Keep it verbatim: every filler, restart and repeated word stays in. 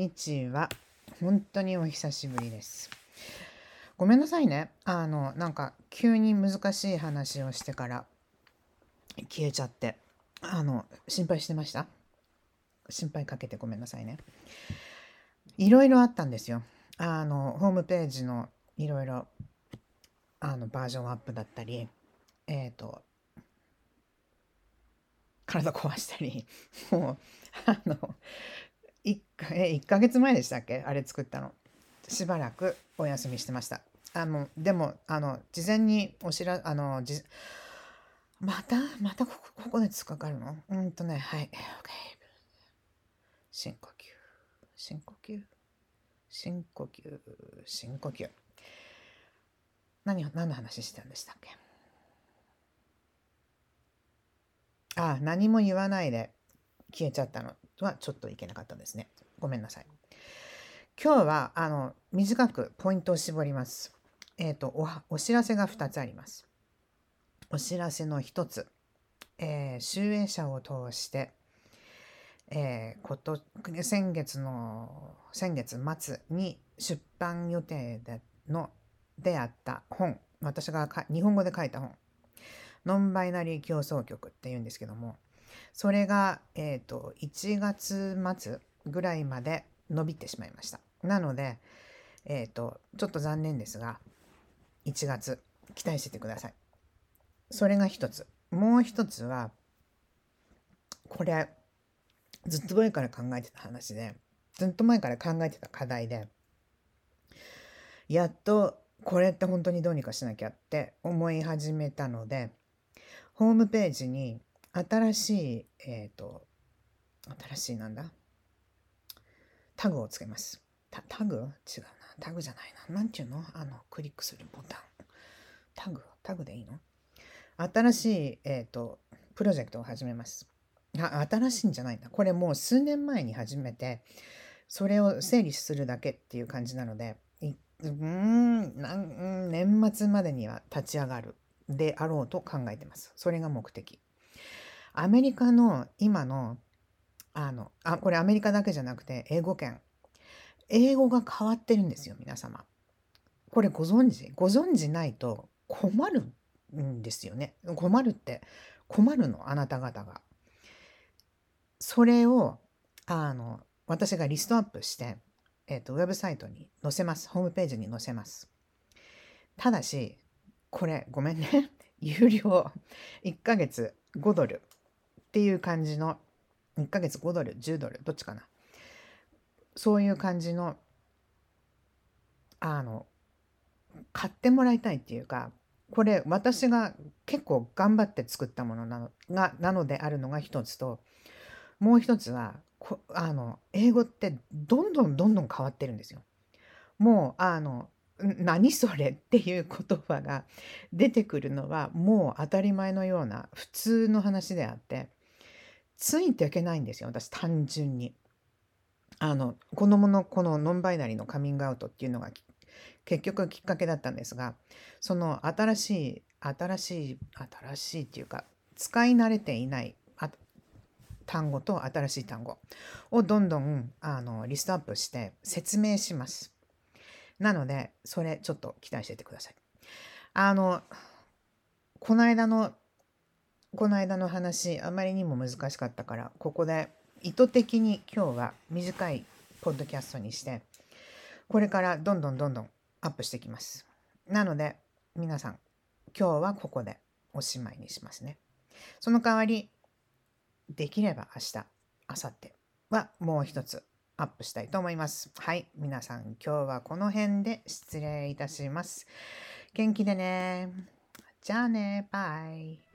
にちは。本当にお久しぶりです。ごめんなさいね。あの、なんか急に難しい話をしてから消えちゃって、あの、心配してました。心配かけてごめんなさいね。いろいろあったんですよ。あの、ホームページのいろいろ、あの、バージョンアップだったり、えっと、体壊したり、もう、あの、1か、え、いっかげつまえでしたっけあれ作ったの。しばらくお休みしてました。あの、でも、あの、事前にお知ら、あの、じ、また、またここ、ここで突っかかるのうんとね、はい。OK。深呼吸、深呼吸、深呼吸、深呼吸。何を、何の話してたんでしたっけあ、何も言わないで消えちゃったのはちょっといけなかったですね。ごめんなさい。今日は、あの、短くポイントを絞ります。えっと、お、お知らせがふたつあります。お知らせのひとつ、えー、集英社を通して、えー、こと、先月の、先月末に出版予定での、であった本、私がか日本語で書いた本、ノンバイナリー競争局っていうんですけども、それが、えっと、いちがつ末ぐらいまで伸びてしまいました。なので、えっと、ちょっと残念ですが、いちがつ期待しててください。それが一つ。もう一つは、これ、ずっと前から考えてた話で、ずっと前から考えてた課題で、やっとこれって本当にどうにかしなきゃって思い始めたので、ホームページに新しい、えっと、新しいなんだタグをつけます。タ、タグ違うな。タグじゃないな。なんていうのあの、クリックするボタン。タグタグでいいの新しい、えっと、プロジェクトを始めます。あ、新しいんじゃないんだ。これもう数年前に始めて、それを整理するだけっていう感じなので、い、うーん、なん年末までには立ち上がるであろうと考えてます。それが目的。アメリカの今の、あの、あ、これアメリカだけじゃなくて英語圏。英語が変わってるんですよ、皆様。これご存知ご存知ないと困るんですよね。困るって困るの、あなた方が。それを、あの、私がリストアップして、えっと、ウェブサイトに載せます。ホームページに載せます。ただし、これ、ごめんね。有料いっかげつごドルっていう感じの、いっかげつごドル、じゅうドル、どっちかな。そういう感じの、あの、買ってもらいたいっていうか、これ私が結構頑張って作ったものなのが、なのであるのが一つと、もう一つは、こあの、英語ってどんどんどんどん変わってるんですよ。もう、あの、ん何それっていう言葉が出てくるのはもう当たり前のような普通の話であって、ついていけないんですよ、私単純に。あの、子供のこのノンバイナリーのカミングアウトっていうのがき結局きっかけだったんですが、その新しい、新しい、新しいっていうか、使い慣れていないあ単語と新しい単語をどんどんあのリストアップして説明します。なので、それちょっと期待しててください。あの、この間の、この間の話、あまりにも難しかったから、ここで意図的に今日は短いポッドキャストにして、これからどんどんどんどんアップしていきます。なので、皆さん、今日はここでおしまいにしますね。その代わり、できれば明日、明後日はもう一つアップしたいと思います。はい、皆さん、今日はこの辺で失礼いたします。元気でね。じゃあね、バイ。